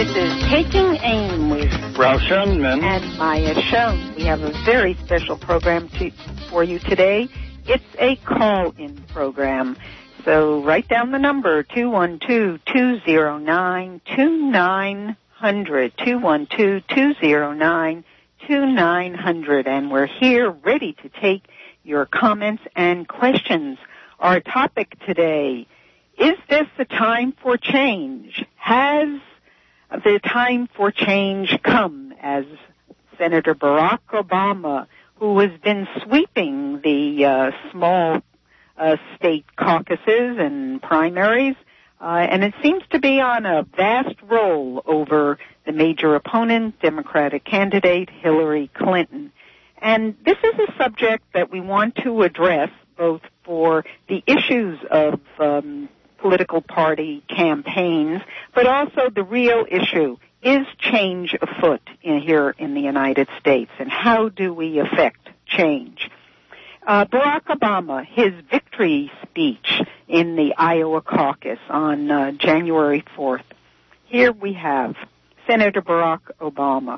This is Taking Aim with Ralph Schoenman and Maya Schoen. We have a very special program for you today. It's a call-in program. So write down the number, 212-209-2900, 212-209-2900. And we're here ready to take your comments and questions. Our topic today, is this the time for change? Has the time for change come, as Senator Barack Obama, who has been sweeping the small state caucuses and primaries, and it seems to be on a vast roll over the major opponent, Democratic candidate Hillary Clinton. And this is a subject that we want to address both for the issues of political party campaigns, but also the real issue, is change afoot here in the United States, and how do we affect change? Barack Obama, his victory speech in the Iowa caucus on January 4th. Here we have Senator Barack Obama.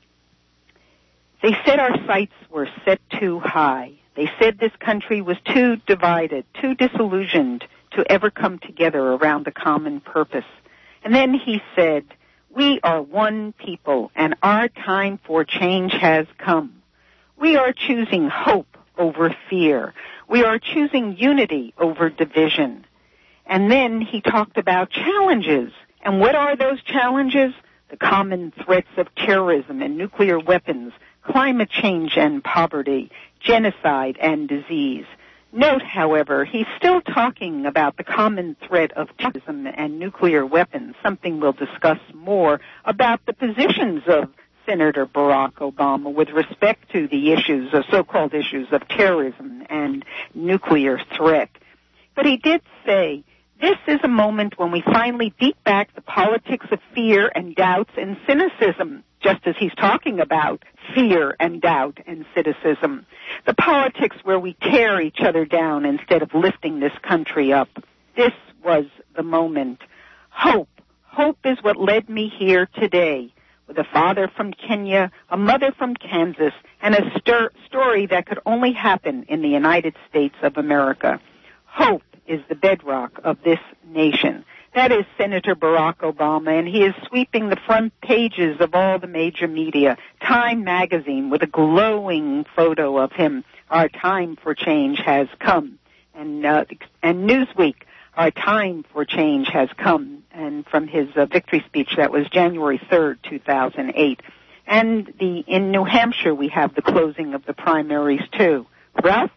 They said our sights were set too high. They said this country was too divided, too disillusioned to ever come together around a common purpose. And then he said, we are one people, and our time for change has come. We are choosing hope over fear. We are choosing unity over division. And then he talked about challenges. And what are those challenges? The common threats of terrorism and nuclear weapons, climate change and poverty, genocide and disease. Note, however, he's still talking about the common threat of terrorism and nuclear weapons, something we'll discuss more about the positions of Senator Barack Obama with respect to the issues, the so-called issues of terrorism and nuclear threat. But he did say, this is a moment when we finally beat back the politics of fear and doubts and cynicism, just as he's talking about fear and doubt and cynicism. The politics where we tear each other down instead of lifting this country up. This was the moment. Hope. Hope is what led me here today, with a father from Kenya, a mother from Kansas, and a story that could only happen in the United States of America. Hope is the bedrock of this nation. That is Senator Barack Obama, and he is sweeping the front pages of all the major media. Time magazine with a glowing photo of him. Our time for change has come. And Newsweek, our time for change has come. And from his victory speech, that was January 3rd, 2008. And in New Hampshire, we have the closing of the primaries, too. Ralph?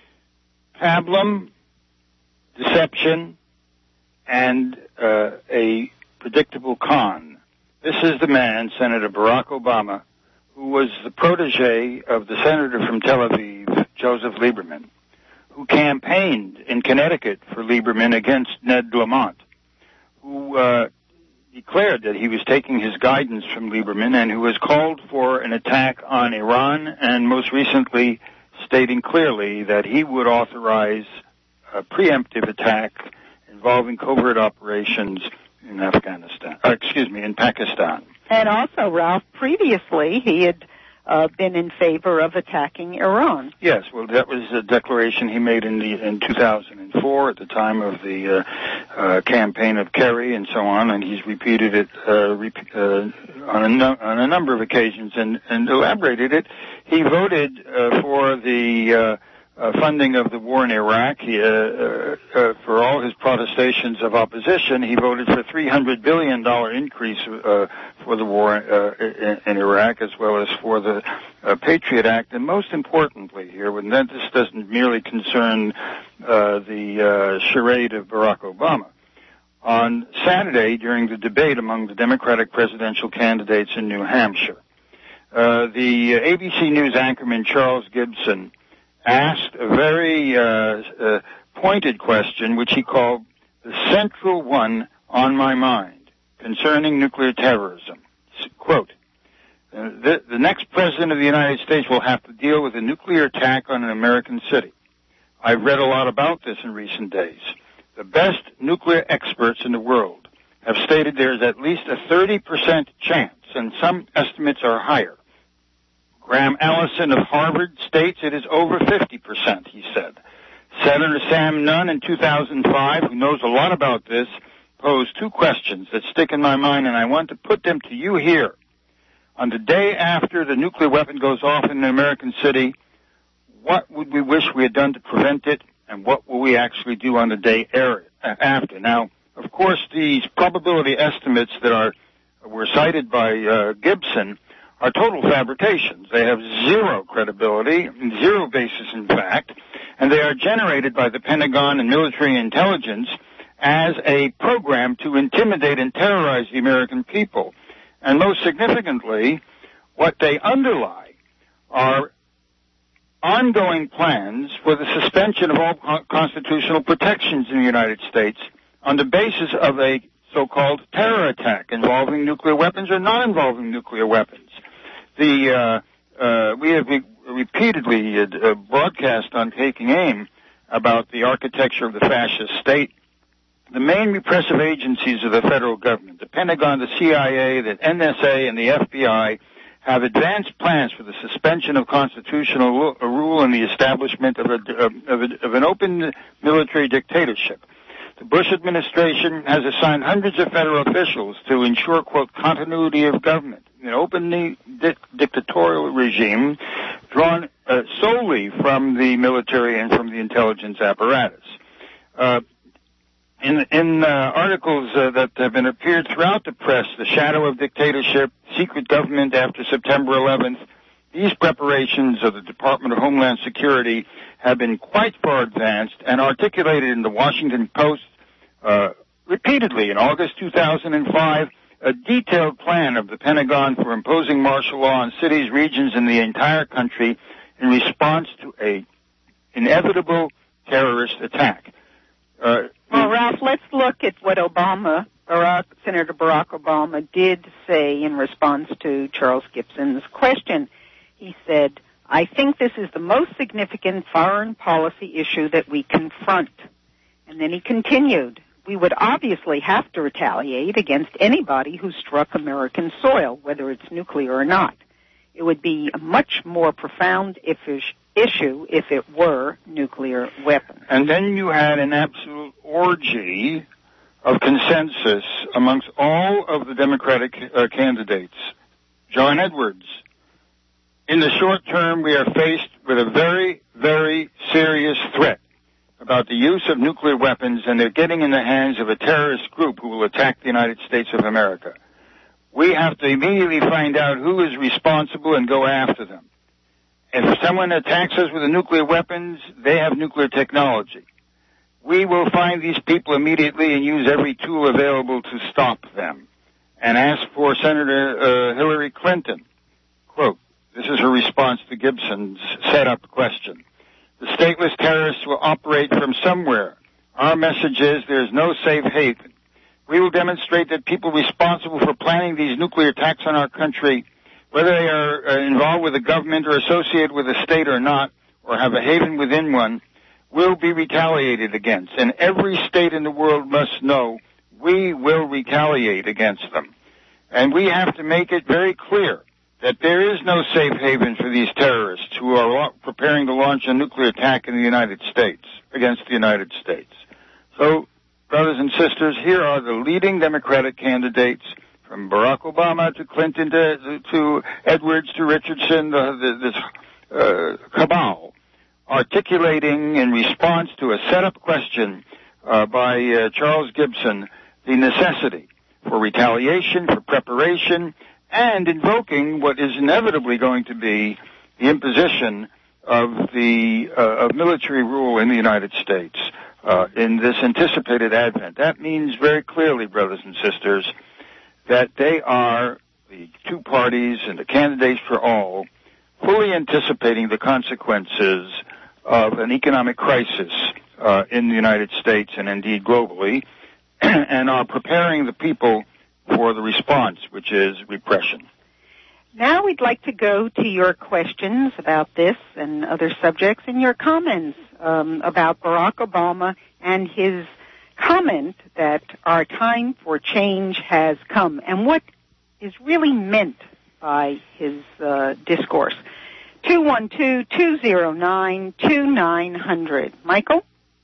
Pablum, deception, and a predictable con. This is the man, Senator Barack Obama, who was the protege of the senator from Tel Aviv, Joseph Lieberman, who campaigned in Connecticut for Lieberman against Ned Lamont, who declared that he was taking his guidance from Lieberman and who has called for an attack on Iran and most recently stating clearly that he would authorize a preemptive attack involving covert operations in in Pakistan. And also, Ralph, previously he had been in favor of attacking Iran. Yes, well, that was a declaration he made in 2004 at the time of the campaign of Kerry and so on, and he's repeated it on a number of occasions and elaborated it. He voted for the funding of the war in Iraq. For all his protestations of opposition, he voted for a $300 billion increase for the war in Iraq, as well as for the Patriot Act. And most importantly here, when this doesn't merely concern the charade of Barack Obama, on Saturday during the debate among the Democratic presidential candidates in New Hampshire, the ABC News anchorman Charles Gibson asked a very pointed question, which he called the central one on my mind, concerning nuclear terrorism. Quote, the next president of the United States will have to deal with a nuclear attack on an American city. I've read a lot about this in recent days. The best nuclear experts in the world have stated there is at least a 30% chance, and some estimates are higher. Graham Allison of Harvard states it is over 50%, he said. Senator Sam Nunn in 2005, who knows a lot about this, posed two questions that stick in my mind, and I want to put them to you here. On the day after the nuclear weapon goes off in an American city, what would we wish we had done to prevent it, and what will we actually do on the day after? Now, of course, these probability estimates that were cited by Gibson are total fabrications. They have zero credibility, zero basis in fact, and they are generated by the Pentagon and military intelligence as a program to intimidate and terrorize the American people. And most significantly, what they underlie are ongoing plans for the suspension of all constitutional protections in the United States on the basis of a so-called terror attack involving nuclear weapons or not involving nuclear weapons. We have repeatedly broadcast on Taking Aim about the architecture of the fascist state. The main repressive agencies of the federal government, the Pentagon, the CIA, the NSA, and the FBI, have advanced plans for the suspension of constitutional rule and the establishment of an open military dictatorship. The Bush administration has assigned hundreds of federal officials to ensure, quote, continuity of government, an openly dictatorial regime drawn solely from the military and from the intelligence apparatus. In articles that have been appeared throughout the press, The Shadow of Dictatorship, Secret Government After September 11th, these preparations of the Department of Homeland Security have been quite far advanced and articulated in the Washington Post repeatedly. In August 2005, a detailed plan of the Pentagon for imposing martial law on cities, regions, and the entire country in response to an inevitable terrorist attack. Well, Ralph, let's look at what Senator Barack Obama did say in response to Charles Gibson's question. He said, "I think this is the most significant foreign policy issue that we confront." And then he continued, "We would obviously have to retaliate against anybody who struck American soil, whether it's nuclear or not. It would be a much more profound issue if it were nuclear weapons." And then you had an absolute orgy of consensus amongst all of the Democratic candidates. John Edwards, in the short term, we are faced with a very, very serious threat about the use of nuclear weapons, and they're getting in the hands of a terrorist group who will attack the United States of America. We have to immediately find out who is responsible and go after them. If someone attacks us with the nuclear weapons, they have nuclear technology. We will find these people immediately and use every tool available to stop them. And ask for Senator Hillary Clinton. Quote, this is her response to Gibson's set-up question. "The stateless terrorists will operate from somewhere. Our message is there is no safe haven. We will demonstrate that people responsible for planning these nuclear attacks on our country, whether they are involved with the government or associated with a state or not, or have a haven within one, will be retaliated against. And every state in the world must know we will retaliate against them. And we have to make it very clear that there is no safe haven for these terrorists who are preparing to launch a nuclear attack in the United States, against the United States." So, brothers and sisters, here are the leading Democratic candidates, from Barack Obama to Clinton to Edwards to Richardson, this cabal, articulating in response to a set-up question by Charles Gibson the necessity for retaliation, for preparation, and invoking what is inevitably going to be the imposition of military rule in the United States in this anticipated advent. That means very clearly, brothers and sisters, that they are, the two parties and the candidates for all, fully anticipating the consequences of an economic crisis in the United States and indeed globally, and are preparing the people for the response, which is repression. Now we'd like to go to your questions about this and other subjects and your comments about Barack Obama and his comment that our time for change has come, and what is really meant by his discourse. 212-209-2900. Michael?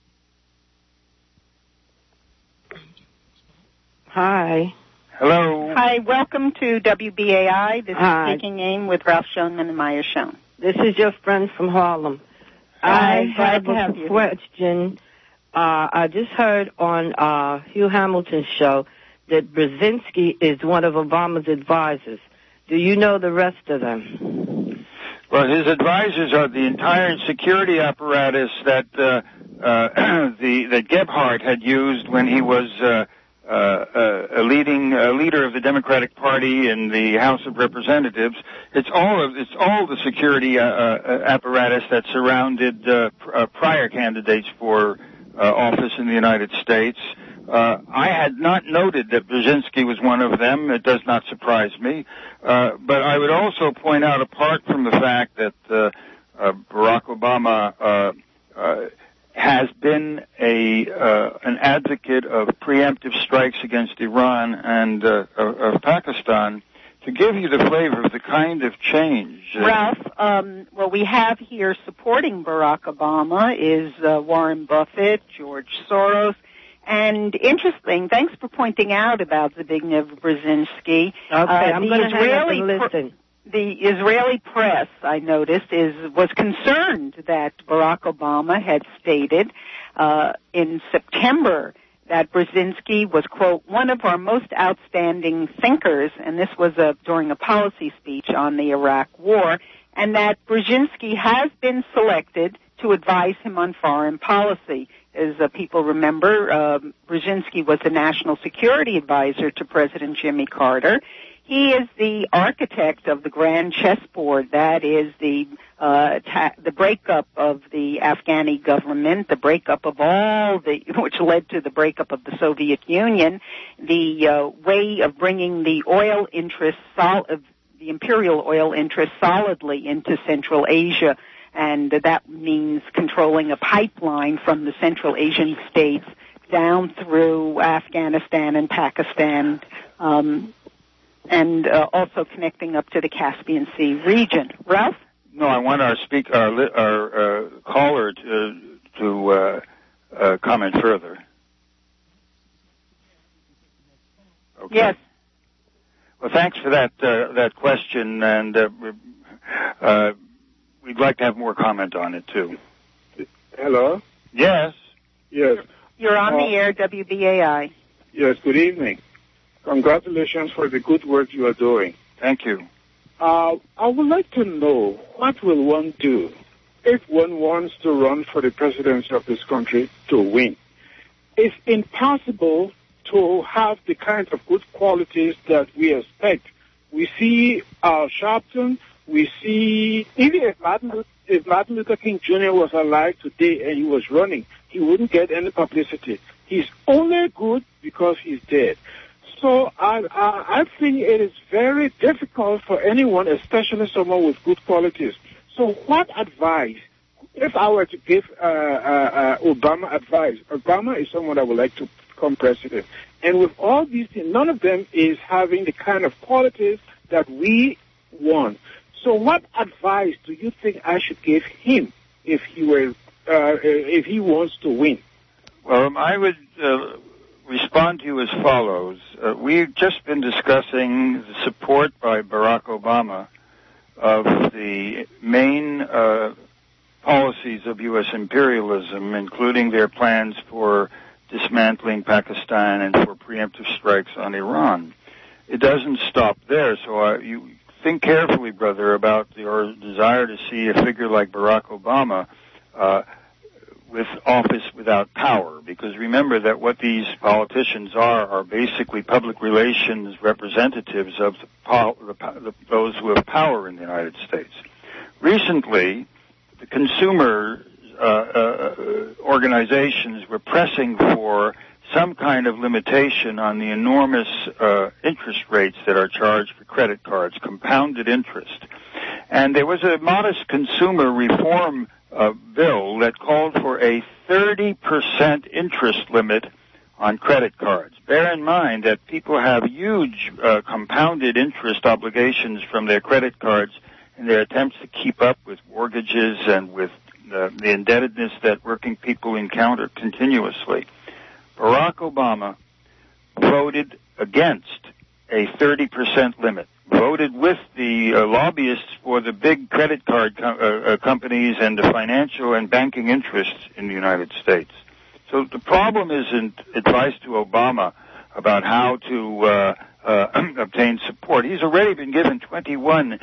Hi. Hello. Hi, welcome to WBAI. This Hi. is Speaking Aim with Ralph Schoenman and Maya Schoen. This is your friend from Harlem. Hi, I have glad to have a you. question. I just heard on Hugh Hamilton's show that Brzezinski is one of Obama's advisors. Do you know the rest of them? Well, his advisors are the entire security apparatus that that Gebhardt had used when he was a leader of the Democratic Party in the House of Representatives. It's all the security apparatus that surrounded prior candidates for office in the United States. I had not noted that Brzezinski was one of them. It does not surprise me. But I would also point out, apart from the fact that Barack Obama has been an advocate of preemptive strikes against Iran and of Pakistan, to give you the flavor of the kind of change. Ralph, what we have here supporting Barack Obama is Warren Buffett, George Soros, and interesting, thanks for pointing out about Zbigniew Brzezinski. Okay, I'm going to hang up and listen. The Israeli press, I noticed, was concerned that Barack Obama had stated in September that Brzezinski was, quote, one of our most outstanding thinkers, and this was during a policy speech on the Iraq War, and that Brzezinski has been selected to advise him on foreign policy. As people remember, Brzezinski was the national security advisor to President Jimmy Carter. He is the architect of the grand chessboard. That is the breakup of the Afghani government, the breakup of which led to the breakup of the Soviet Union, the way of bringing the oil interests, the imperial oil interests, solidly into Central Asia. And that means controlling a pipeline from the Central Asian states down through Afghanistan and Pakistan, and also connecting up to the Caspian Sea region. Ralph? No, I want our caller to comment further. Okay. Yes. Well, thanks for that question, and we'd like to have more comment on it too. Hello? Yes. Yes. You're on the air, WBAI. Yes, good evening. Congratulations for the good work you are doing. Thank you. I would like to know, what will one do if one wants to run for the presidency of this country to win? It's impossible to have the kind of good qualities that we expect. We see Al Sharpton, we see, even if Martin Luther King Jr. was alive today and he was running, he wouldn't get any publicity. He's only good because he's dead. So I think it is very difficult for anyone, especially someone with good qualities. So what advice, if I were to give Obama advice, Obama is someone I would like to become president. And with all these things, none of them is having the kind of qualities that we want. So what advice do you think I should give him if he wants to win? Well, I would respond to you as follows. We've just been discussing the support by Barack Obama of the main policies of U.S. imperialism, including their plans for dismantling Pakistan and for preemptive strikes on Iran. It doesn't stop there, so you think carefully, brother, about your desire to see a figure like Barack Obama with office without power, because remember that what these politicians are basically public relations representatives of those who have power in the United States. Recently, the consumer organizations were pressing for some kind of limitation on the enormous interest rates that are charged for credit cards, compounded interest. And there was a modest consumer reform bill that called for a 30% interest limit on credit cards. Bear in mind that people have huge compounded interest obligations from their credit cards in their attempts to keep up with mortgages and with the indebtedness that working people encounter continuously. Barack Obama voted against a 30% limit, voted with the lobbyists for the big credit card companies and the financial and banking interests in the United States. So the problem isn't advice to Obama about how to obtain support. He's already been given $21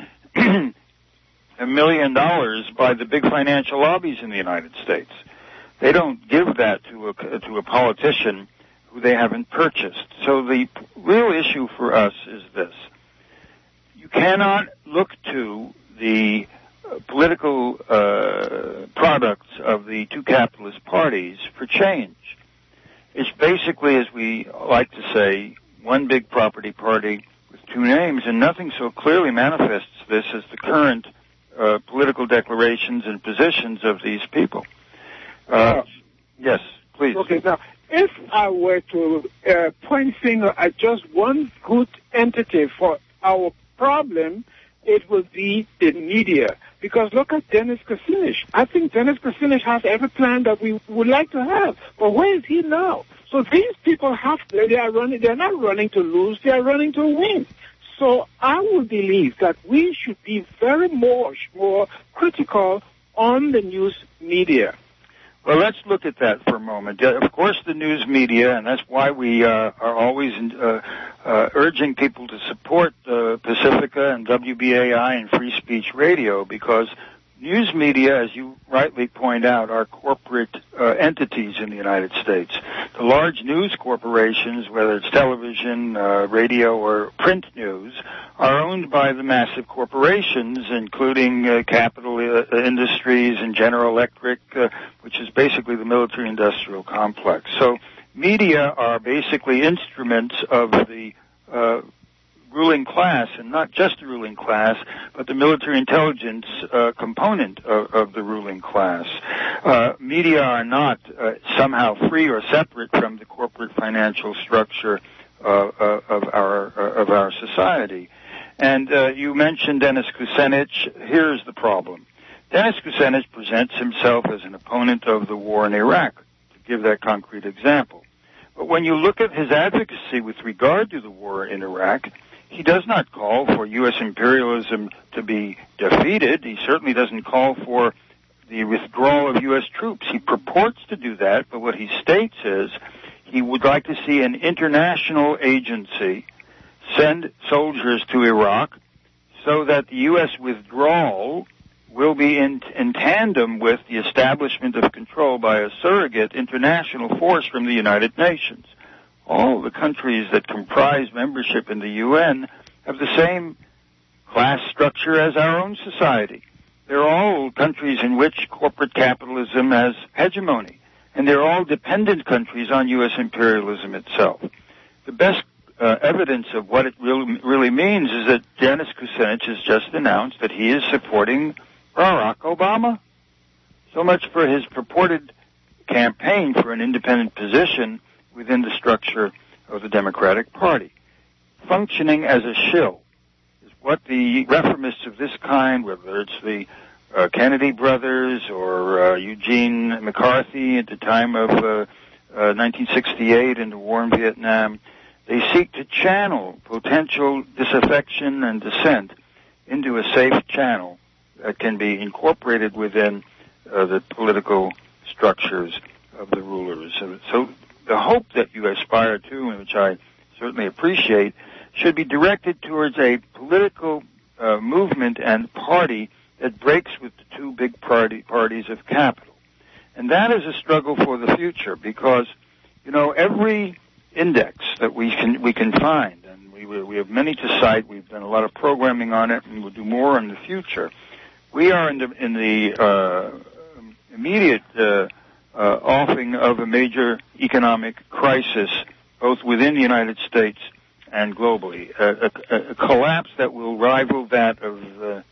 million by the big financial lobbies in the United States. They don't give that to a politician who they haven't purchased. So the real issue for us is this. You cannot look to the political products of the two capitalist parties for change. It's basically, as we like to say, one big property party with two names, and nothing so clearly manifests this as the current political declarations and positions of these people. Yes, please. Okay, now, if I were to point finger at just one good entity for our problem, it would be the media. Because look at Dennis Kucinich. I think Dennis Kucinich has every plan that we would like to have. But where is he now? So these people they're not running to lose, they are running to win. So I would believe that we should be very much more critical on the news media. Well, let's look at that for a moment. Of course, the news media, and that's why we are always urging people to support Pacifica and WBAI and Free Speech Radio, because news media, as you rightly point out, are corporate entities in the United States. The large news corporations, whether it's television, radio, or print news, are owned by the massive corporations, including Capital Industries and General Electric, which is basically the military-industrial complex. So media are basically instruments of the ruling class, and not just the ruling class, but the military intelligence component of the ruling class. Media are not somehow free or separate from the corporate financial structure of our society. And you mentioned Dennis Kucinich. Here's the problem. Dennis Kucinich presents himself as an opponent of the war in Iraq, to give that concrete example. But when you look at his advocacy with regard to the war in Iraq, he does not call for U.S. imperialism to be defeated. He certainly doesn't call for the withdrawal of U.S. troops. He purports to do that, but what he states is he would like to see an international agency send soldiers to Iraq so that the U.S. withdrawal will be in tandem with the establishment of control by a surrogate international force from the United Nations. All the countries that comprise membership in the UN have the same class structure as our own society. They're all countries in which corporate capitalism has hegemony, and they're all dependent countries on U.S. imperialism itself. The best evidence of what it really means is that Dennis Kucinich has just announced that he is supporting Barack Obama. So much for his purported campaign for an independent position within the structure of the Democratic Party. Functioning as a shill is what the reformists of this kind, whether it's the Kennedy brothers or Eugene McCarthy at the time of 1968 in the war in Vietnam, they seek to channel potential disaffection and dissent into a safe channel that can be incorporated within the political structures of the rulers. So the hope that you aspire to, and which I certainly appreciate, should be directed towards a political movement and party that breaks with the two big parties of capital. And that is a struggle for the future, because, you know, every index that we can find, and we have many to cite, we've done a lot of programming on it, and we'll do more in the future. We are in the immediate offing of a major economic crisis, both within the United States and globally, a collapse that will rival that of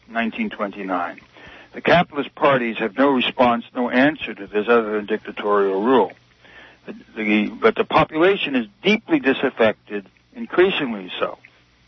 1929. The capitalist parties have no response, no answer to this other than dictatorial rule. but the population is deeply disaffected, increasingly so.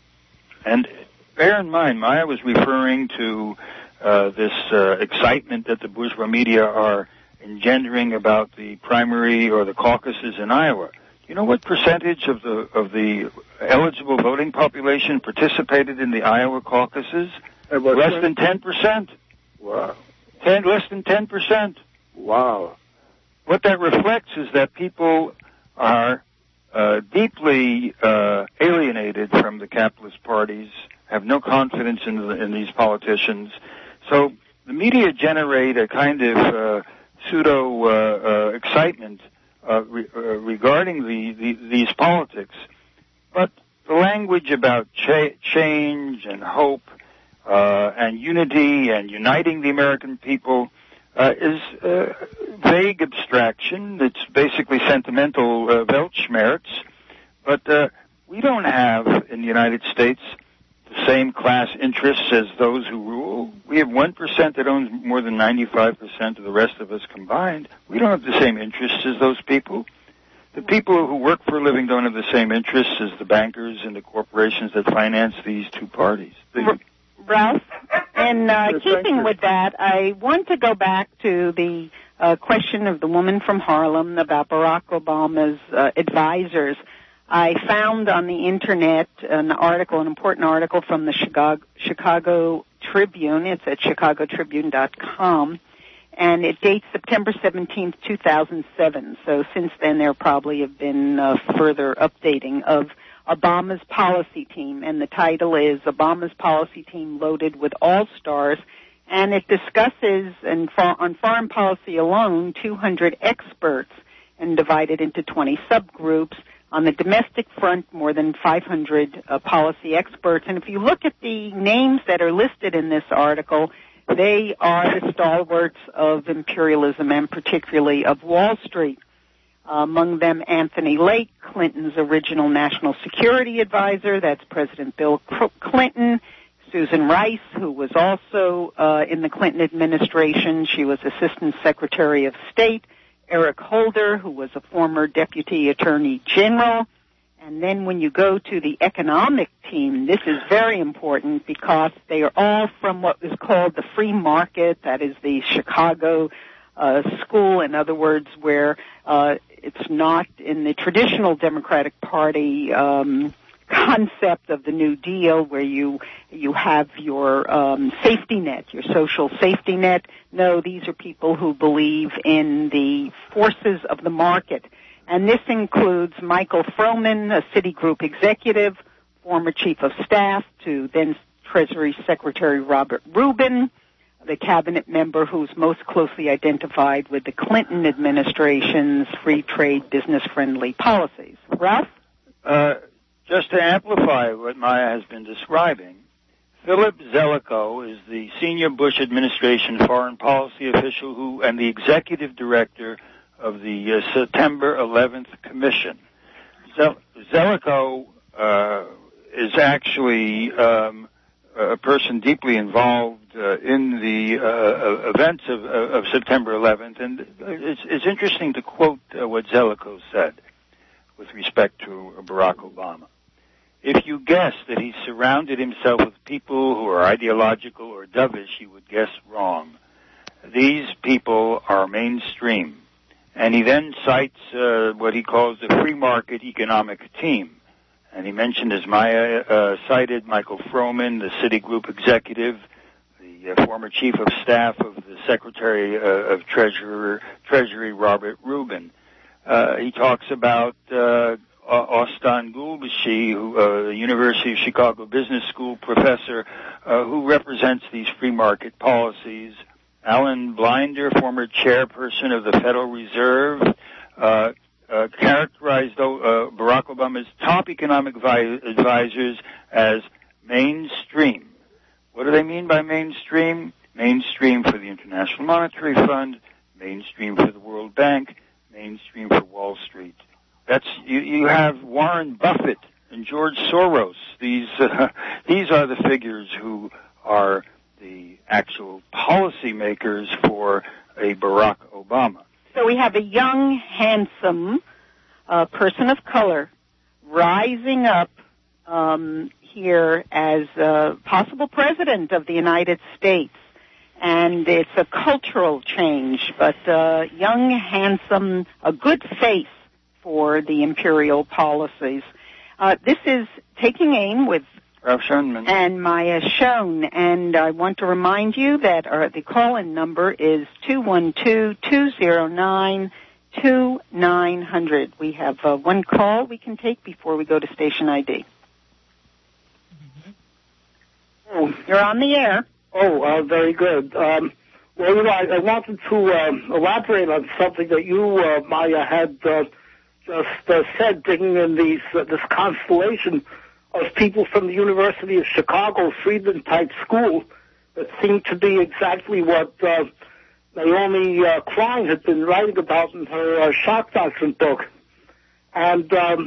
And bear in mind, Maya was referring to this excitement that the bourgeois media are engendering about the primary or the caucuses in Iowa. You know what percentage of the eligible voting population participated in the Iowa caucuses? Less than 10%. Wow. Less than 10%. Wow. What that reflects is that people are deeply alienated from the capitalist parties, have no confidence in these politicians. So the media generate a kind of pseudo excitement regarding these politics, but the language about change and hope and unity and uniting the American people is vague abstraction. It's basically sentimental Weltschmerz, but we don't have in the United States the same class interests as those who rule. We have 1% that owns more than 95% of the rest of us combined. We don't have the same interests as those people. The people who work for a living don't have the same interests as the bankers and the corporations that finance these two parties. Ralph, in keeping with that, I want to go back to the question of the woman from Harlem about Barack Obama's advisors. I found on the Internet an important article from the Chicago Tribune. It's at chicagotribune.com, and it dates September 17th, 2007. So since then, there probably have been further updating of Obama's policy team, and the title is Obama's Policy Team Loaded with All-Stars, and it discusses, on foreign policy alone, 200 experts and divided into 20 subgroups. On the domestic front, more than 500 policy experts. And if you look at the names that are listed in this article, they are the stalwarts of imperialism and particularly of Wall Street. Among them, Anthony Lake, Clinton's original national security advisor. That's President Bill Clinton. Susan Rice, who was also in the Clinton administration. She was Assistant Secretary of State. Eric Holder, who was a former Deputy Attorney General. And then when you go to the economic team, this is very important because they are all from what is called the free market, that is the Chicago school, in other words, where it's not in the traditional Democratic Party concept of the New Deal where you have your safety net, your social safety net. No, these are people who believe in the forces of the market. And this includes Michael Froman, a Citigroup executive, former chief of staff to then Treasury Secretary Robert Rubin, the cabinet member who's most closely identified with the Clinton administration's free trade, business-friendly policies. Ralph? Just to amplify what Maya has been describing, Philip Zelikow is the senior Bush administration foreign policy official and the executive director of the September 11th Commission. Zelikow is actually a person deeply involved in the events of September 11th, and it's interesting to quote what Zelikow said with respect to Barack Obama. If you guess that he surrounded himself with people who are ideological or dovish, you would guess wrong. These people are mainstream. And he then cites what he calls the free market economic team. And he mentioned, as Maya cited, Michael Froman, the Citigroup executive, the former chief of staff of the Secretary of Treasury, Robert Rubin. He talks about Ostan Gulbashi, the University of Chicago Business School professor, who represents these free market policies. Alan Blinder, former chairperson of the Federal Reserve, characterized Barack Obama's top economic advisors as mainstream. What do they mean by mainstream? Mainstream for the International Monetary Fund, mainstream for the World Bank, mainstream for Wall Street. You have Warren Buffett and George Soros. These are the figures who are the actual policymakers for a Barack Obama. So we have a young, handsome a person of color rising up here as a possible president of the United States. And it's a cultural change, but young, handsome, a good face for the imperial policies. This is Taking Aim with Ralph Schoenman and Maya Schoen, and I want to remind you that the call-in number is 212-209-2900. We have one call we can take before we go to station ID. Oh, you're on the air. Oh, very good. Well, you know, I wanted to elaborate on something that you, Maya, had just said, digging in this constellation of people from the University of Chicago, Friedman-type school, that seemed to be exactly what Naomi Klein had been writing about in her shock doctrine book. And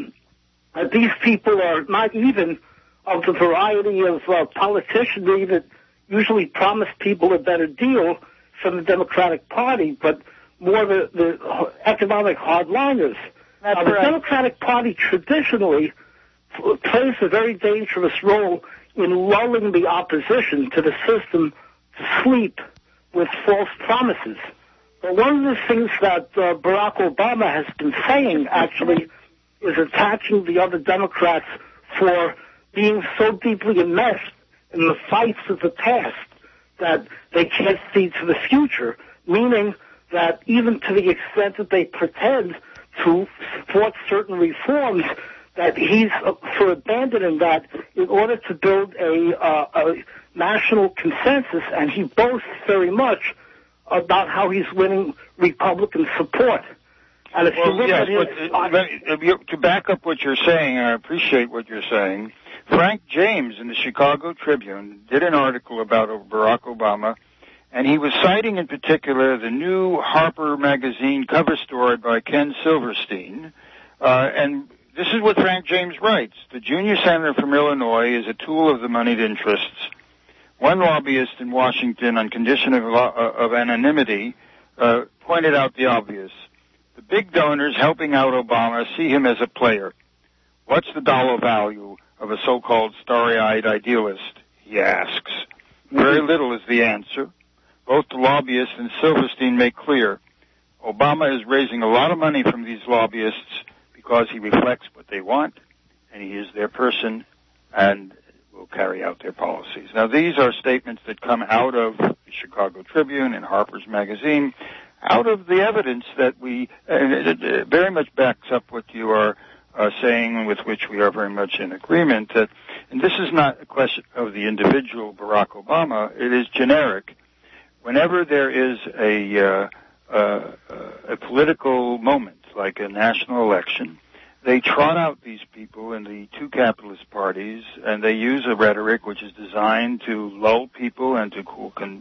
these people are not even of the variety of politicianry that usually promise people a better deal from the Democratic Party, but more the economic hardliners. Now, the Democratic Party traditionally plays a very dangerous role in lulling the opposition to the system to sleep with false promises. But one of the things that Barack Obama has been saying, actually, is attacking the other Democrats for being so deeply enmeshed in the fights of the past that they can't see to the future, meaning that even to the extent that they pretend to support certain reforms, that he's for abandoning that in order to build a national consensus, and he boasts very much about how he's winning Republican support. And if you look at his... to back up what you're saying, and I appreciate what you're saying, Frank James in the Chicago Tribune did an article about Barack Obama, and he was citing in particular the new Harper magazine cover story by Ken Silverstein, and this is what Frank James writes. The junior senator from Illinois is a tool of the moneyed interests. One lobbyist in Washington, on condition of anonymity, pointed out the obvious. The big donors helping out Obama see him as a player. What's the dollar value of a so-called starry-eyed idealist, he asks. Very little is the answer. Both the lobbyists and Silverstein make clear Obama is raising a lot of money from these lobbyists because he reflects what they want, and he is their person and will carry out their policies. Now, these are statements that come out of the Chicago Tribune and Harper's Magazine, out of the evidence that it very much backs up what you are saying, with which we are very much in agreement, that, and this is not a question of the individual Barack Obama, it is generic. Whenever there is a political moment, like a national election, they trot out these people in the two capitalist parties, and they use a rhetoric which is designed to lull people and to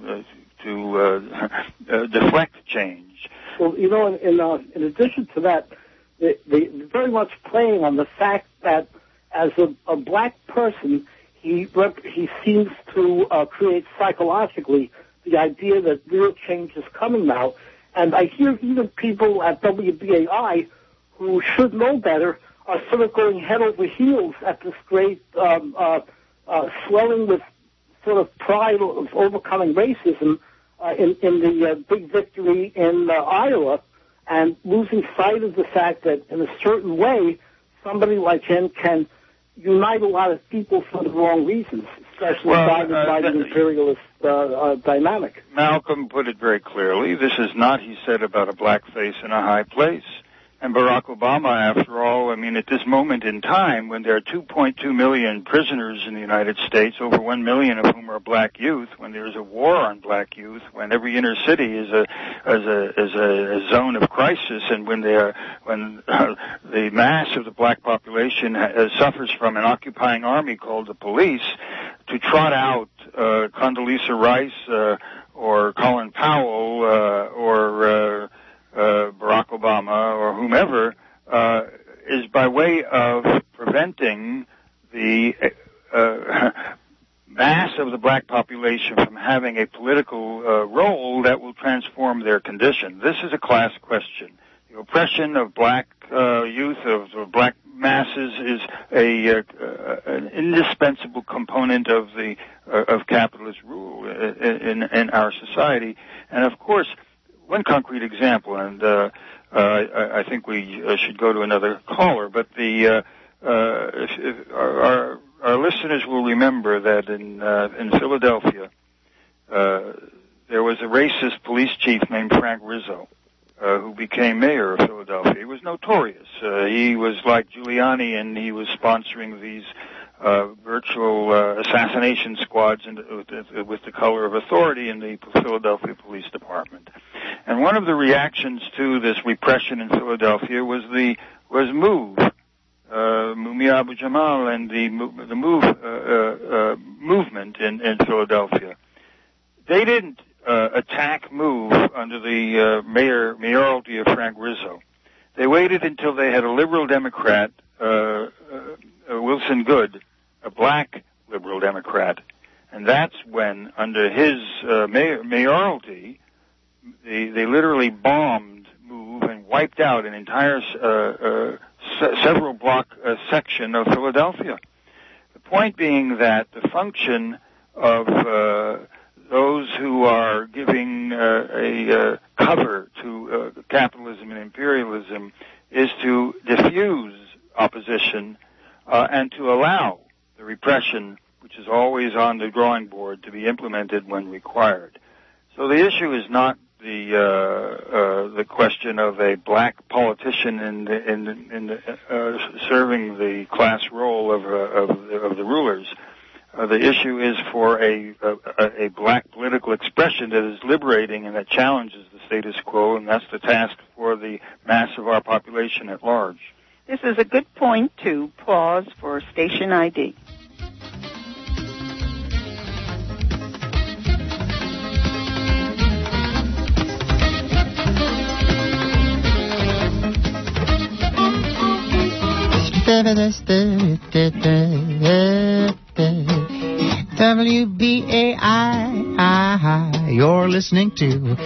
deflect change. Well, you know, in addition to that, they very much playing on the fact that as a black person, he seems to create psychologically the idea that real change is coming now. And I hear even people at WBAI who should know better are sort of going head over heels at this great swelling with sort of pride of overcoming racism in the big victory in Iowa, and losing sight of the fact that in a certain way somebody like him can unite a lot of people for the wrong reasons, especially by the imperialist dynamic. Malcolm put it very clearly. This is not, he said, about a black face in a high place. And Barack Obama, after all, I mean, at this moment in time, when there are 2.2 million prisoners in the United States, over 1 million of whom are black youth, when there's a war on black youth, when every inner city is a zone of crisis, and when the mass of the black population suffers from an occupying army called the police, to trot out Condoleezza Rice or Colin Powell or Barack Obama or whomever is by way of preventing the mass of the black population from having a political role that will transform their condition. This is a class question. The oppression of black youth, of black masses, is an indispensable component of capitalist rule in our society. And of course, one concrete example, and I think we should go to another caller, but our listeners will remember that in Philadelphia there was a racist police chief named Frank Rizzo, who became mayor of Philadelphia. He was notorious. He was like Giuliani, and he was sponsoring these virtual assassination squads with the color of authority in the Philadelphia Police Department. And one of the reactions to this repression in Philadelphia was MOVE, Mumia Abu-Jamal, and the MOVE movement in Philadelphia. They didn't attack MOVE under the mayoralty of Frank Rizzo. They waited until they had a liberal Democrat, Wilson Goode, a black liberal Democrat, and that's when, under his mayoralty, they literally bombed MOVE and wiped out an entire several block section of Philadelphia. The point being that the function of those who are giving a cover to capitalism and imperialism is to diffuse opposition and to allow the repression, which is always on the drawing board, to be implemented when required. So the issue is not the question of a black politician in serving the class role of the rulers. The issue is for a black political expression that is liberating and that challenges the status quo, and that's the task for the mass of our population at large. This is a good point to pause for station ID. WBAI, you're listening to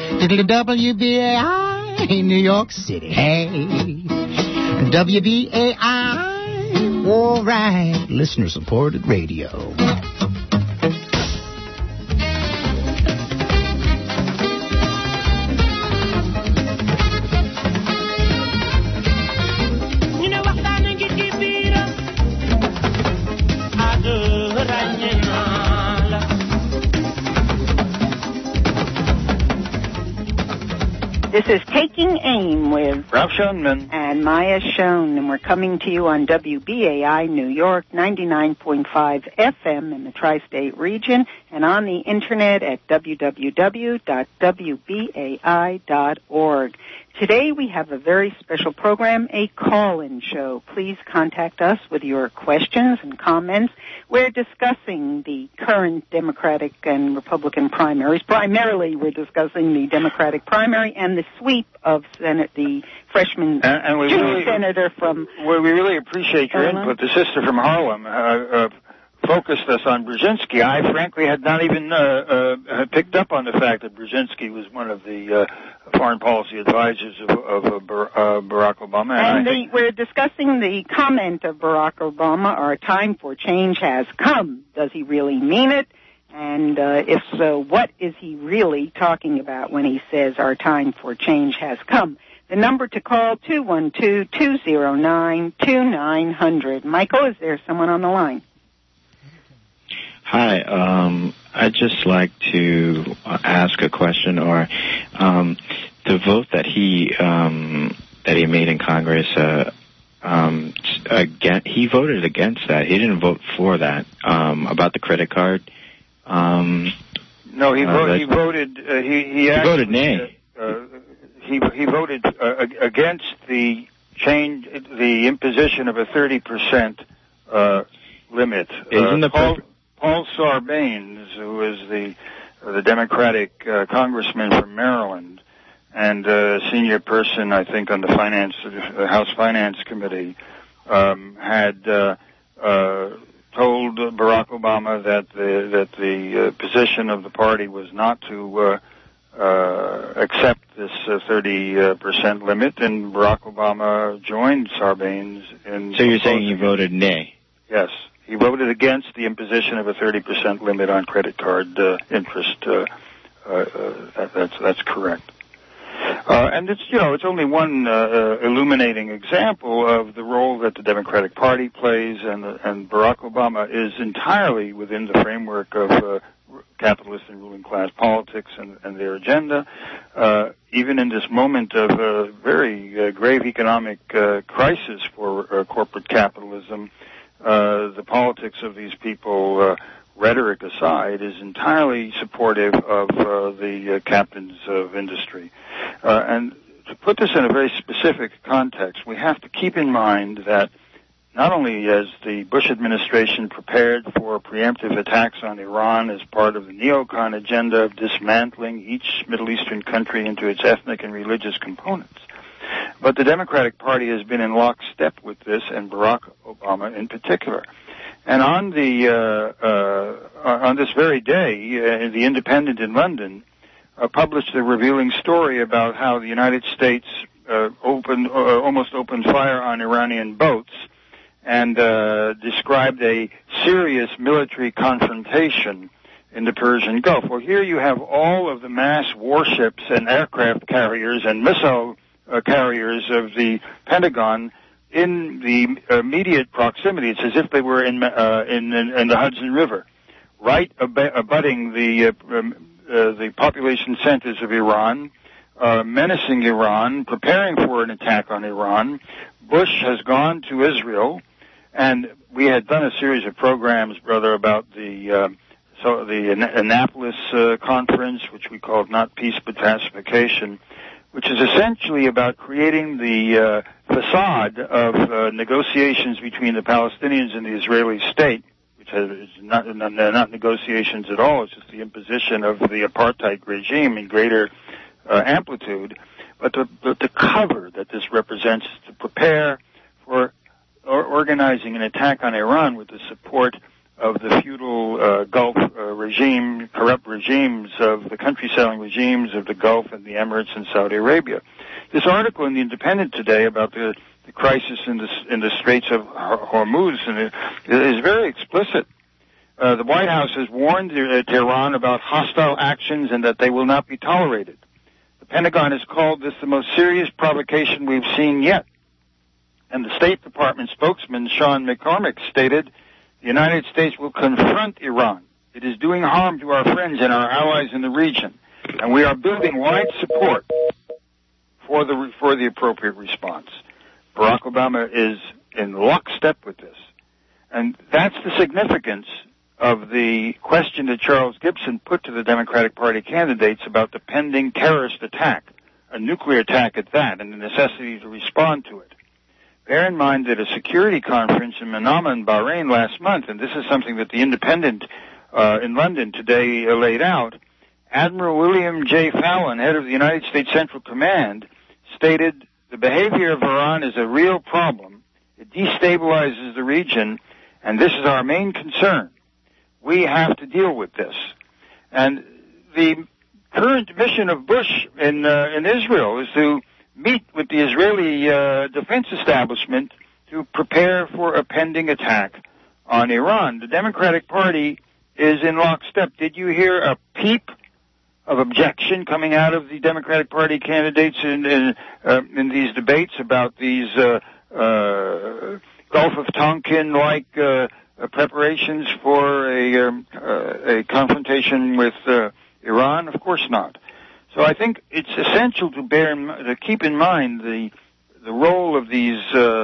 WBAI in New York City. Hey, WBAI, all right, listener-supported radio. This is Taking Aim with Ralph Schoenman and Maya Schoen, and we're coming to you on WBAI New York, 99.5 FM in the tri-state region, and on the internet at www.wbai.org. Today we have a very special program, a call-in show. Please contact us with your questions and comments. We're discussing the current Democratic and Republican primaries. Primarily, we're discussing the Democratic primary and the sweep of the freshman junior senator from... Well, we really appreciate your input. The sister from Harlem focused us on Brzezinski. I frankly had not even picked up on the fact that Brzezinski was one of the foreign policy advisors of Barack Obama. And we're discussing the comment of Barack Obama, our time for change has come. Does he really mean it? And if so, what is he really talking about when he says our time for change has come? The number to call, 212-209-2900. Michael, is there someone on the line? Hi, I'd just like to ask a question, or the vote that he made in Congress, he voted against that. He didn't vote for that, about the credit card. No, he voted. He voted nay. He voted against the imposition of a 30% limit. Isn't Paul Sarbanes, who is the Democratic congressman from Maryland and a senior person, I think, on the House Finance Committee, had told Barack Obama that the position of the party was not to accept this 30% limit, and Barack Obama joined Sarbanes in... So you're saying he voted nay? Yes. He voted against the imposition of a 30% limit on credit card interest. That's correct. And it's only one illuminating example of the role that the Democratic Party plays, and Barack Obama is entirely within the framework of capitalist and ruling class politics and their agenda. Even in this moment of a very grave economic crisis for corporate capitalism, the politics of these people, rhetoric aside, is entirely supportive of the captains of industry. And to put this in a very specific context, we have to keep in mind that not only has the Bush administration prepared for preemptive attacks on Iran as part of the neocon agenda of dismantling each Middle Eastern country into its ethnic and religious components, but the Democratic Party has been in lockstep with this, and Barack Obama in particular. And on this very day, The Independent in London published a revealing story about how the United States almost opened fire on Iranian boats, and described a serious military confrontation in the Persian Gulf. Well, here you have all of the mass warships and aircraft carriers and missile carriers of the Pentagon in the immediate proximity. It's as if they were in the Hudson River, right abutting the population centers of Iran, menacing Iran, preparing for an attack on Iran. Bush has gone to Israel, and we had done a series of programs, brother, about the Annapolis conference, which we called Not Peace but Pacification, which is essentially about creating the facade of negotiations between the Palestinians and the Israeli state, which is not negotiations at all. It's just the imposition of the apartheid regime in greater amplitude. But the cover that this represents is to prepare for organizing an attack on Iran with the support of the feudal Gulf regime, corrupt regimes of the country-selling regimes of the Gulf and the Emirates and Saudi Arabia. This article in The Independent today about the crisis in the Straits of Hormuz is very explicit. The White House has warned Tehran about hostile actions and that they will not be tolerated. The Pentagon has called this the most serious provocation we've seen yet. And the State Department spokesman, Sean McCormick, stated, "The United States will confront Iran. It is doing harm to our friends and our allies in the region, and we are building wide support for the appropriate response." Barack Obama is in lockstep with this. And that's the significance of the question that Charles Gibson put to the Democratic Party candidates about the pending terrorist attack, a nuclear attack at that, and the necessity to respond to it. Bear in mind that a security conference in Manama in Bahrain last month, and this is something that The Independent in London today laid out, Admiral William J. Fallon, head of the United States Central Command, stated, "The behavior of Iran is a real problem. It destabilizes the region, and this is our main concern. We have to deal with this." And the current mission of Bush in Israel is to meet with the Israeli defense establishment to prepare for a pending attack on Iran. The Democratic Party is in lockstep. Did you hear a peep of objection coming out of the Democratic Party candidates in these debates about these Gulf of Tonkin-like preparations for a confrontation with Iran? Of course not. So I think it's essential to keep in mind the role of these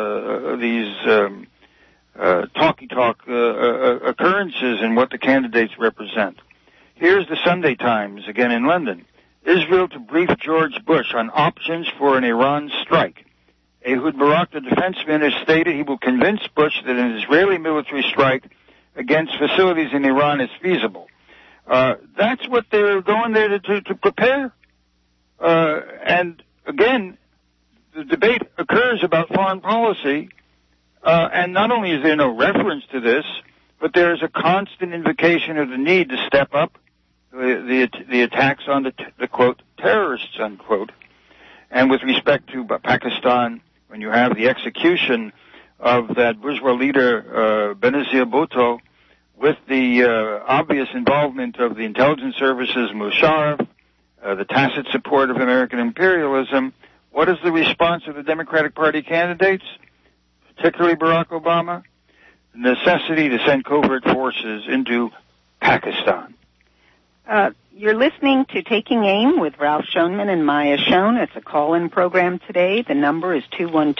talky-talk occurrences and what the candidates represent. Here's the Sunday Times, again in London. Israel to brief George Bush on options for an Iran strike. Ehud Barak, the defense minister, stated he will convince Bush that an Israeli military strike against facilities in Iran is feasible. That's what they're going there to prepare. And again, the debate occurs about foreign policy, and not only is there no reference to this, but there is a constant invocation of the need to step up the attacks on the quote terrorists, unquote. And with respect to Pakistan, when you have the execution of that bourgeois leader Benazir Bhutto, with the obvious involvement of the intelligence services, Musharraf, the tacit support of American imperialism, what is the response of the Democratic Party candidates, particularly Barack Obama? The necessity to send covert forces into Pakistan. You're listening to Taking Aim with Ralph Schoenman and Maya Schoen. It's a call-in program today. The number is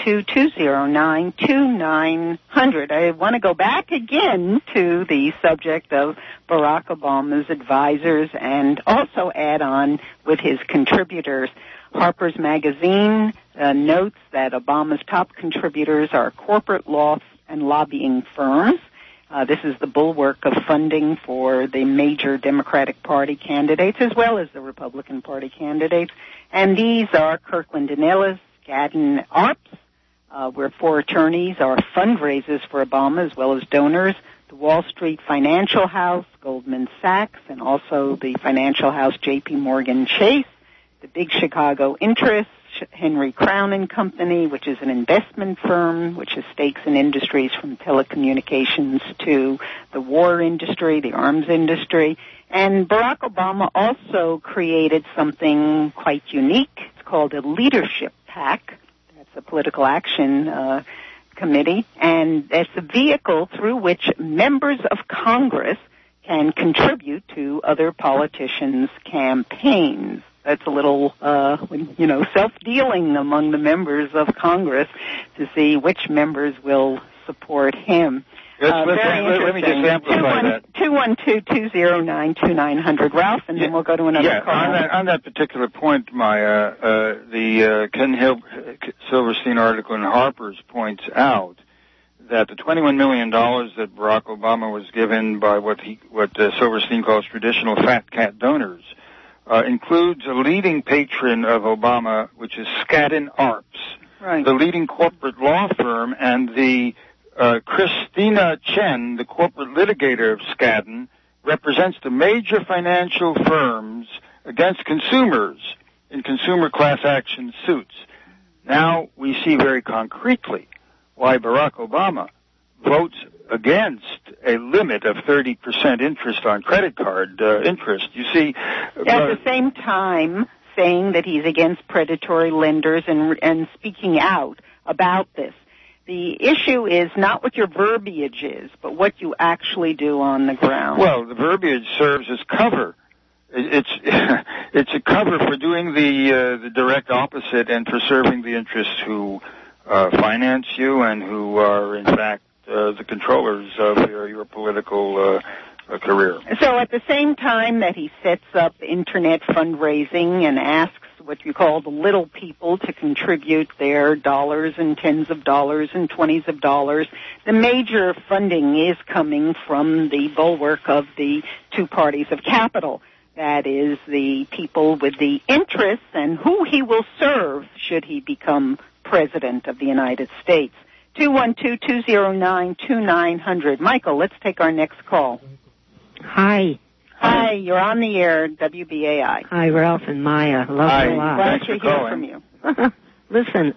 212-209-2900. I want to go back again to the subject of Barack Obama's advisors and also add on with his contributors. Harper's Magazine notes that Obama's top contributors are corporate law and lobbying firms. This is the bulwark of funding for the major Democratic Party candidates as well as the Republican Party candidates. And these are Kirkland & Ellis, Skadden Arps, where 4 attorneys are fundraisers for Obama as well as donors, the Wall Street Financial House, Goldman Sachs, and also the financial house J.P. Morgan Chase, the big Chicago interests, Henry Crown and Company, which is an investment firm which has stakes in industries from telecommunications to the war industry, the arms industry. And Barack Obama also created something quite unique. It's called a leadership PAC. That's a political action committee. And that's a vehicle through which members of Congress can contribute to other politicians' campaigns. That's a little, self-dealing among the members of Congress to see which members will support him. Let me just amplify that. 212-209-2900. Ralph, and then we'll go to another call. On that particular point, Maya, the Ken Silverstein article in Harper's points out that the $21 million that Barack Obama was given by what Silverstein calls traditional fat cat donors includes a leading patron of Obama, which is Skadden Arps, right, the leading corporate law firm, and the Christina Chen, the corporate litigator of Skadden, represents the major financial firms against consumers in consumer class action suits. Now we see very concretely why Barack Obama votes against a limit of 30% interest on credit card interest. You see, at the same time saying that he's against predatory lenders and speaking out about this. The issue is not what your verbiage is, but what you actually do on the ground. Well, the verbiage serves as cover. It's a cover for doing the direct opposite and for serving the interests who finance you and who are, in fact, the controllers of your political career. So at the same time that he sets up internet fundraising and asks what you call the little people to contribute their dollars and tens of dollars and $20s of dollars, the major funding is coming from the bulwark of the two parties of capital. That is the people with the interests and who he will serve should he become President of the United States. 212-209-2900. Michael, let's take our next call. Hi. Hi, you're on the air, WBAI. Hi, Ralph and Maya. Love you a lot. Glad to hear from you. Listen,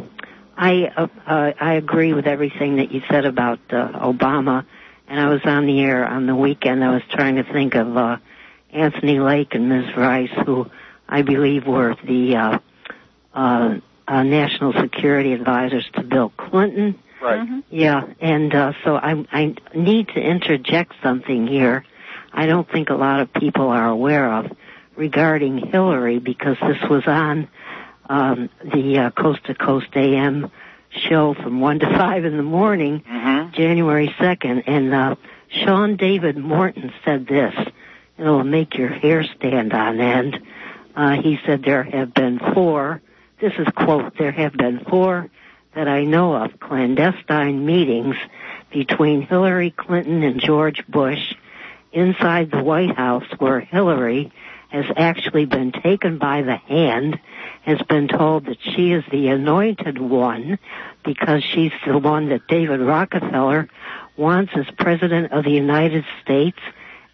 I agree with everything that you said about Obama, and I was on the air on the weekend. I was trying to think of Anthony Lake and Ms. Rice, who I believe were the national security advisors to Bill Clinton. Right. Mm-hmm. Yeah, and so I need to interject something here. I don't think a lot of people are aware of regarding Hillary, because this was on the Coast to Coast AM show from 1 to 5 in the morning, January 2nd, and Sean David Morton said this. It'll make your hair stand on end. He said there have been 4, this is quote, there have been 4 that I know of clandestine meetings between Hillary Clinton and George Bush inside the White House, where Hillary has actually been taken by the hand, has been told that she is the anointed one because she's the one that David Rockefeller wants as President of the United States,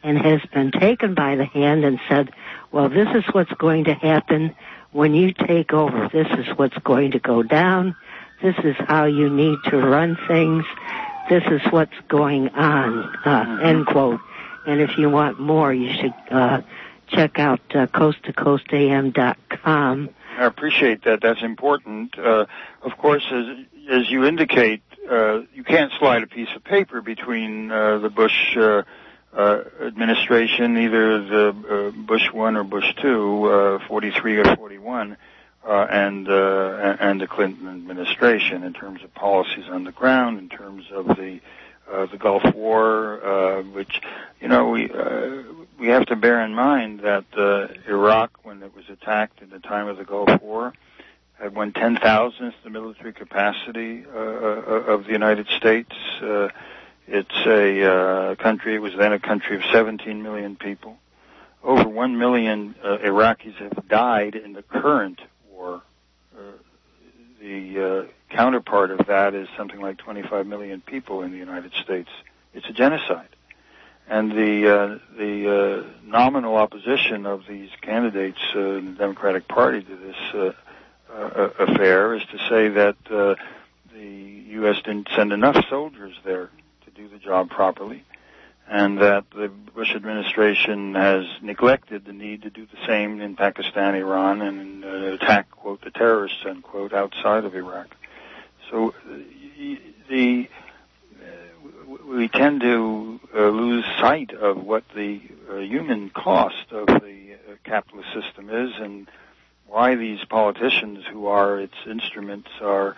and has been taken by the hand and said, well, this is what's going to happen when you take over. This is what's going to go down. This is how you need to run things. This is what's going on, end quote. And if you want more, you should check out coasttocoastam.com. I appreciate that. That's important. Of course, as you indicate, you can't slide a piece of paper between the Bush administration, either the Bush 1 or Bush 2, 43 or 41, and the Clinton administration in terms of policies on the ground, in terms of the Gulf War, which, we have to bear in mind that Iraq, when it was attacked in the time of the Gulf War, had 1/10,000th the military capacity of the United States. It's a country. It was then a country of 17 million people. Over 1 million Iraqis have died in the current war. The counterpart of that is something like 25 million people in the United States. It's a genocide. And the nominal opposition of these candidates in the Democratic Party to this affair is to say that the U.S. didn't send enough soldiers there to do the job properly, and that the Bush administration has neglected the need to do the same in Pakistan, Iran, and attack, quote, the terrorists, end quote, outside of Iraq. So we tend to lose sight of what the human cost of the capitalist system is, and why these politicians who are its instruments are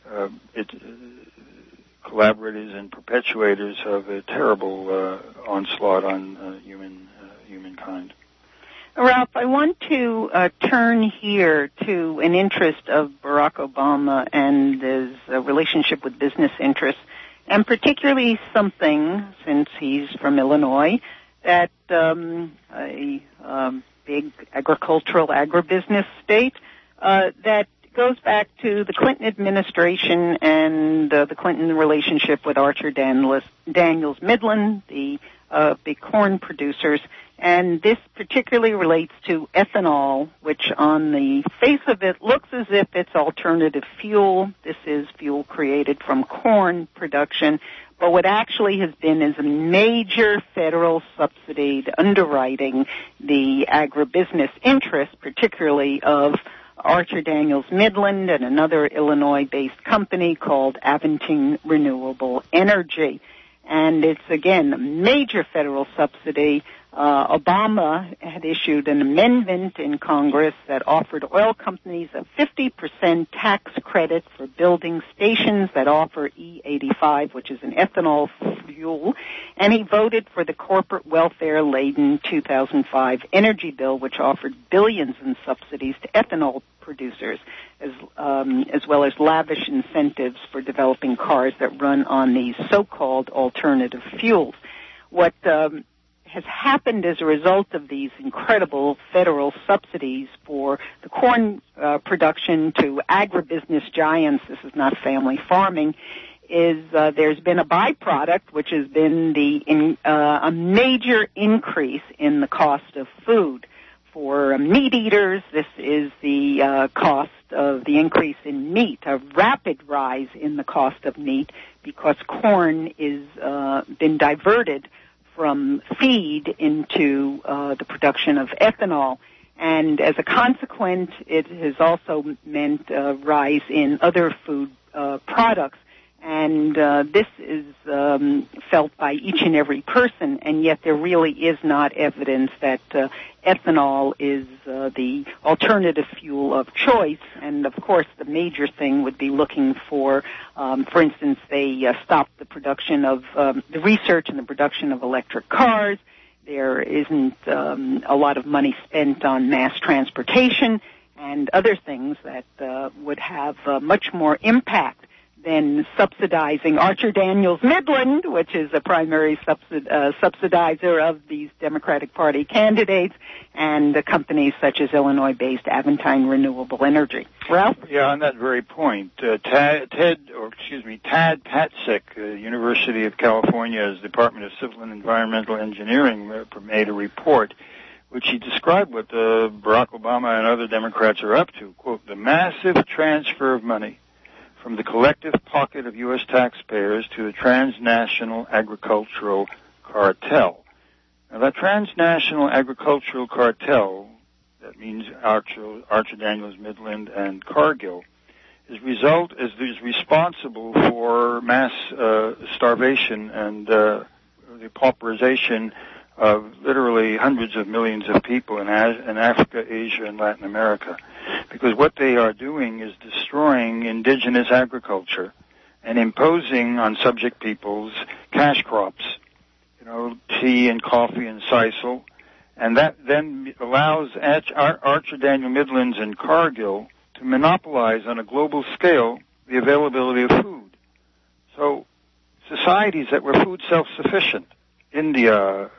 collaborators and perpetuators of a terrible onslaught on humankind. Ralph, I want to turn here to an interest of Barack Obama and his relationship with business interests, and particularly something, since he's from Illinois, that a big agricultural agribusiness state that goes back to the Clinton administration and the Clinton relationship with Archer Daniels Midland, the big corn producers. And this particularly relates to ethanol, which on the face of it looks as if it's alternative fuel. This is fuel created from corn production. But what actually has been is a major federal subsidy underwriting the agribusiness interests, particularly of Archer Daniels Midland and another Illinois-based company called Aventine Renewable Energy. And it's, again, a major federal subsidy. Obama had issued an amendment in Congress that offered oil companies a 50% tax credit for building stations that offer E85, which is an ethanol fuel, and he voted for the corporate welfare-laden 2005 energy bill, which offered billions in subsidies to ethanol producers, as well as lavish incentives for developing cars that run on these so-called alternative fuels. What has happened as a result of these incredible federal subsidies for the corn production to agribusiness giants, this is not family farming, is there's been a byproduct, which has been a major increase in the cost of food. For meat eaters, this is the cost of the increase in meat, a rapid rise in the cost of meat, because corn is been diverted from feed into the production of ethanol. And as a consequence, it has also meant a rise in other food products. And this is felt by each and every person, and yet there really is not evidence that ethanol is the alternative fuel of choice. And, of course, the major thing would be looking for instance, they stopped the production of the research and the production of electric cars. There isn't a lot of money spent on mass transportation and other things that would have much more impact then subsidizing Archer Daniels Midland, which is a primary subsidizer of these Democratic Party candidates, and the companies such as Illinois-based Aventine Renewable Energy. Ralph? Yeah, on that very point, Tad Patsik, University of California's Department of Civil and Environmental Engineering, made a report which he described what Barack Obama and other Democrats are up to. Quote, the massive transfer of money from the collective pocket of U.S. taxpayers to the transnational agricultural cartel. Now, that transnational agricultural cartel, that means Archer Daniels Midland and Cargill, is responsible for mass starvation and the pauperization of literally hundreds of millions of people in Africa, Asia, and Latin America. Because what they are doing is destroying indigenous agriculture and imposing on subject peoples cash crops, tea and coffee and sisal, and that then allows Archer Daniel Midlands and Cargill to monopolize on a global scale the availability of food. So societies that were food self-sufficient, India,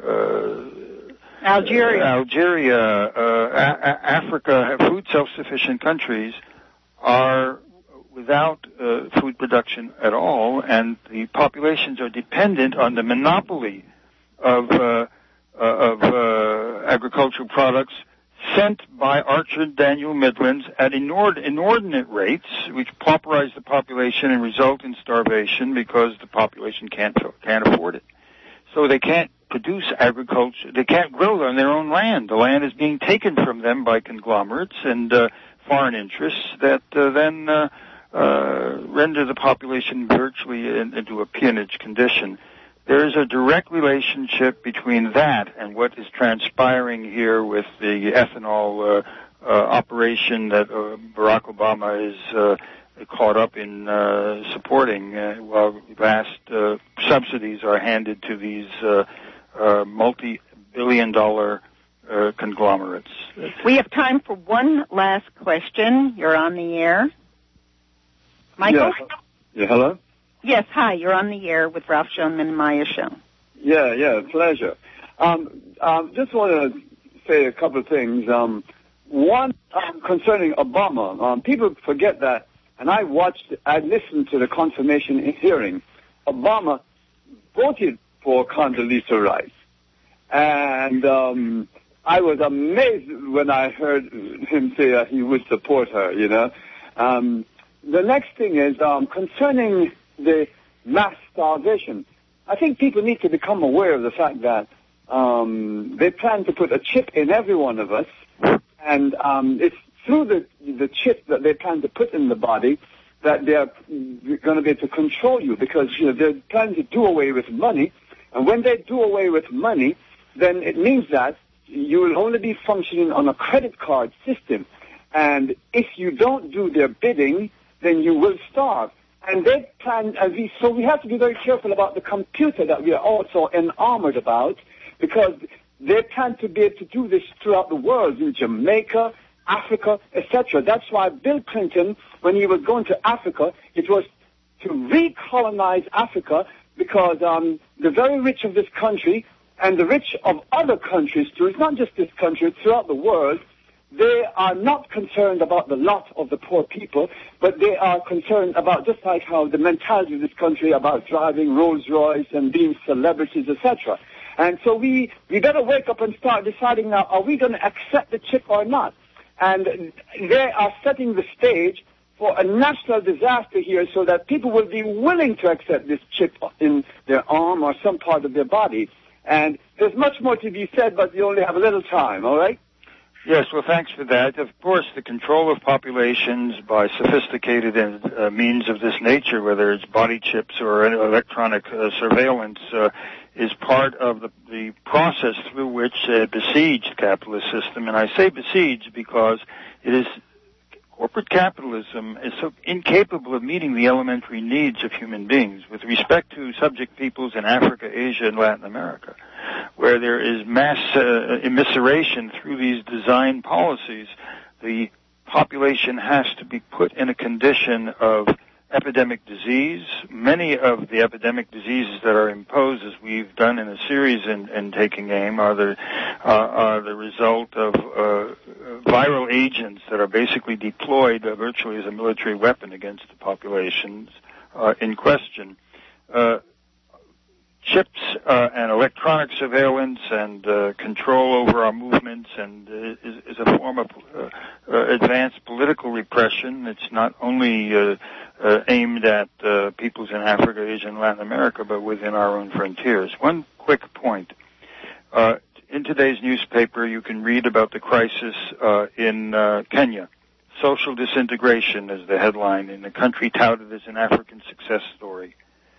Algeria, Africa, food self-sufficient countries are without food production at all, and the populations are dependent on the monopoly of agricultural products sent by Archer Daniel Midlands at inordinate rates, which pauperize the population and result in starvation because the population can't afford it. So they can't produce agriculture. They can't grow on their own land. The land is being taken from them by conglomerates and foreign interests that then render the population virtually into a peonage condition. There is a direct relationship between that and what is transpiring here with the ethanol operation that Barack Obama is caught up in supporting, while vast subsidies are handed to these multi-billion-dollar conglomerates. We have time for one last question. You're on the air. Michael? Yeah, hello? Yes, hi. You're on the air with Ralph Schoenman and Maya Show. Yeah, pleasure. Just want to say a couple of things. One, concerning Obama. People forget that, and I listened to the confirmation hearing. Obama voted for Condoleezza Rice. And I was amazed when I heard him say that he would support her, The next thing is concerning the mass starvation. I think people need to become aware of the fact that they plan to put a chip in every one of us, and it's through the chip that they plan to put in the body that they're going to be able to control you, because they're planning to do away with money, and when they do away with money, then it means that you will only be functioning on a credit card system, and if you don't do their bidding, then you will starve. And they plan, so we have to be very careful about the computer that we are also enamored about, because they plan to be able to do this throughout the world, in Jamaica, Africa, etc. That's why Bill Clinton, when he was going to Africa, it was to recolonize Africa, because the very rich of this country and the rich of other countries too, it's not just this country, throughout the world, they are not concerned about the lot of the poor people, but they are concerned about, just like how the mentality of this country about driving Rolls-Royce and being celebrities, etc. And so we better wake up and start deciding now, are we going to accept the chip or not? And they are setting the stage for a national disaster here, so that people will be willing to accept this chip in their arm or some part of their body. And there's much more to be said, but we only have a little time, all right? Yes, well, thanks for that. Of course, the control of populations by sophisticated means of this nature, whether it's body chips or electronic surveillance, is part of the process through which a besieged capitalist system, and I say besieged because corporate capitalism is so incapable of meeting the elementary needs of human beings with respect to subject peoples in Africa, Asia, and Latin America, where there is mass immiseration through these design policies. The population has to be put in a condition of epidemic disease. Many of the epidemic diseases that are imposed, as we've done in a series in Taking Aim, are the result of viral agents that are basically deployed virtually as a military weapon against the populations in question. Chips and electronic surveillance and control over our movements and is a form of advanced political repression. It's not only aimed at peoples in Africa, Asia, and Latin America, but within our own frontiers. One quick point. In today's newspaper, you can read about the crisis in Kenya. Social disintegration is the headline, in a country touted as an African success story.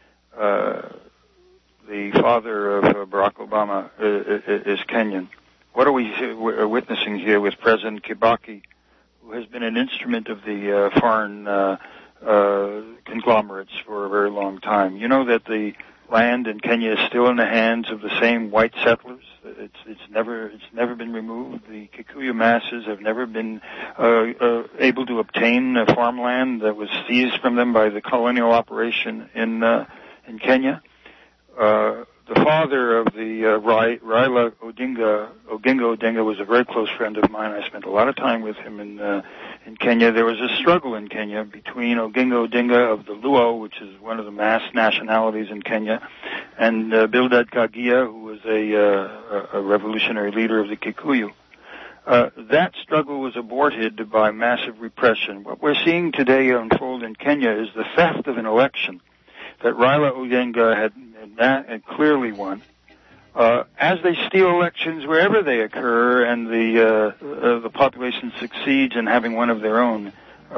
The father of Barack Obama is Kenyan. What are we witnessing here with President Kibaki, who has been an instrument of the foreign conglomerates for a very long time? You know that the land in Kenya is still in the hands of the same white settlers. It's never been removed. The Kikuyu masses have never been able to obtain farmland that was seized from them by the colonial operation in Kenya. The father of the Raila Oginga Odinga was a very close friend of mine. I spent a lot of time with him in Kenya. There was a struggle in Kenya between Oginga Odinga of the Luo, which is one of the mass nationalities in Kenya, and Bildad Kagia, who was a revolutionary leader of the Kikuyu. That struggle was aborted by massive repression. What we're seeing today unfold in Kenya is the theft of an election that Raila Odinga had clearly won. As they steal elections wherever they occur, and the population succeeds in having one of their own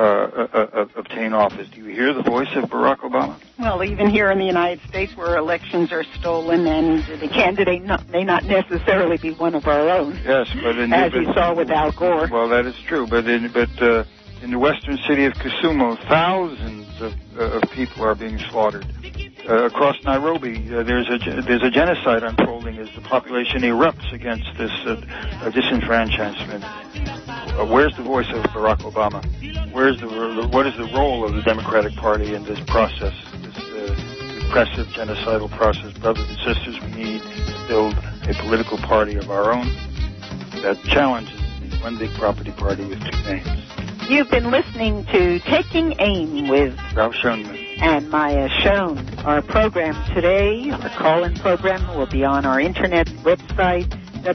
obtain office. Do you hear the voice of Barack Obama? Well, even here in the United States, where elections are stolen and the candidate may not necessarily be one of our own. Yes, but as we saw with Al Gore. Well, that is true, but in the western city of Kisumu, thousands of people are being slaughtered. Across Nairobi, there's a genocide unfolding as the population erupts against this disenfranchisement. Where's the voice of Barack Obama? What is the role of the Democratic Party in this process, this repressive, genocidal process? Brothers and sisters, we need to build a political party of our own that challenges the one big property party with two names. You've been listening to Taking Aim with Ralph Schoenman and Maya Schoen. Our program today, our call-in program, will be on our internet website,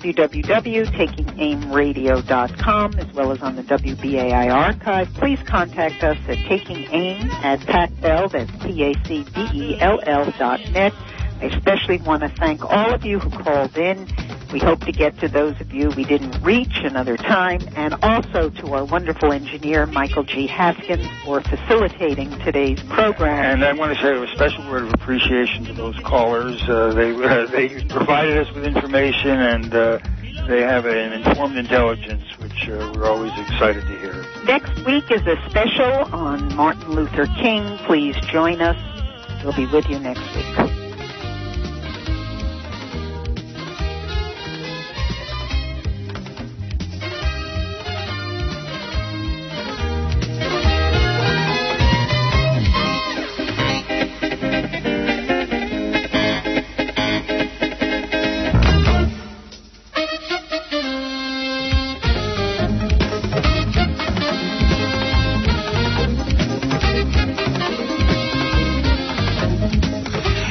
www.takingaimradio.com, as well as on the WBAI archive. Please contact us at takingaim@pacbell, that's PACBELL.net. I especially want to thank all of you who called in. We hope to get to those of you we didn't reach another time, and also to our wonderful engineer, Michael G. Haskins, for facilitating today's program. And I want to say a special word of appreciation to those callers. They provided us with information, and they have an informed intelligence, which we're always excited to hear. Next week is a special on Martin Luther King. Please join us. We'll be with you next week.